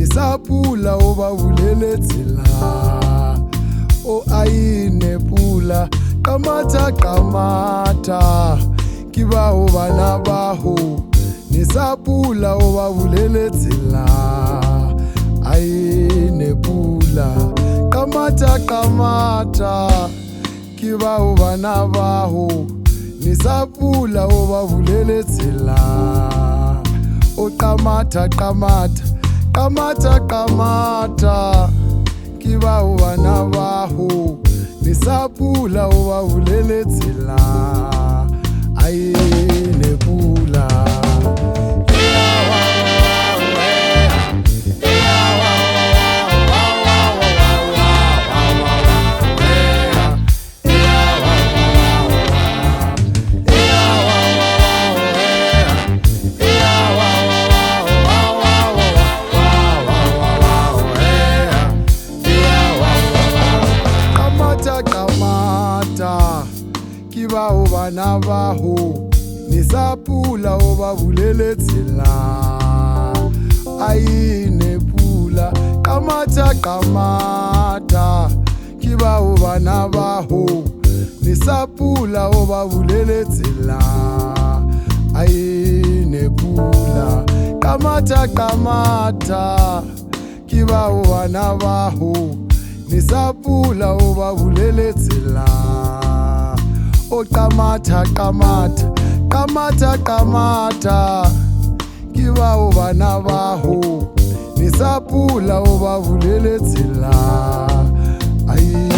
nisapula o ba bulele tsela. O aine pula qamata qamata ke ba o bana ba ho nisapula o ba bulele tsela. Aine pula qamata qamata ke ba o bana ba ho nisapula o ba bulele tsela. O qamata qamata qamata qamata ke ba o bana ba ho nisapula o ba bulele tsela. Aine pula ke ba o bana ba ho nisapula o ba bulele tsela. Aine pula qamata qamata ke ba o bana ba ho nisapula o ba bulele tsela. Aine pula qamata qamata ke ba o bana ba ho nisapula o ba bulele tsela. O qamata qamata qamata qamata ke ba o bana ba ho nisapula o ba bulele tsela. Ai